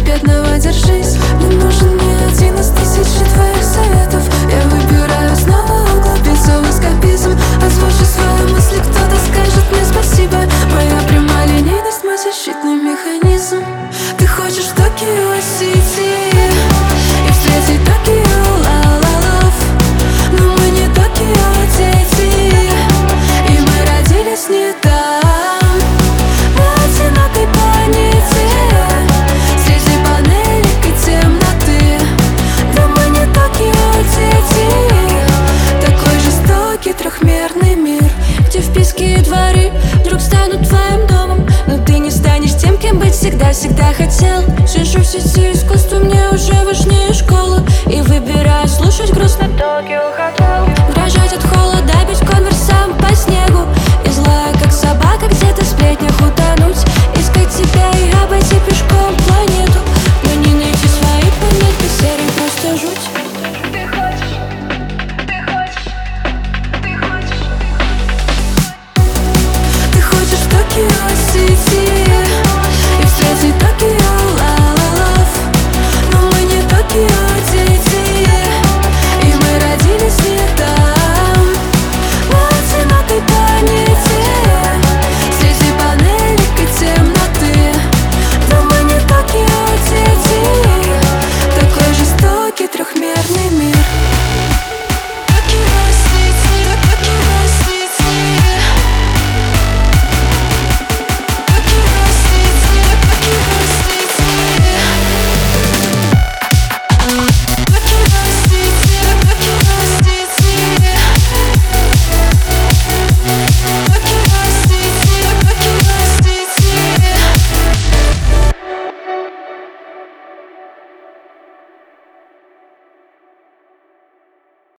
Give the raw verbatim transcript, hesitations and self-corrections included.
бедного держись. Не нужен ни один из тысячи твоих советов. Я выбираю снова углубиться в эскапизм. Озвучу свои мысли, кто-то скажет мне спасибо. Моя прямолинейность, мой защитный механизм. Ты хочешь в Токио Сити и встретить Токио ла-ла-лов. Но мы не Токио дети, и мы родились не там, на одинокой планете, среди панелек и темноты. Да мы не Токио дети, такой жестокий трехмерный мир, где вписки и дворы вдруг станут твоим домом. Но ты не станешь тем, кем быть всегда-всегда хотел. Сижу в сети искусства, мне уже важнее школы, и выбираю слушать грустно Токио Хотел.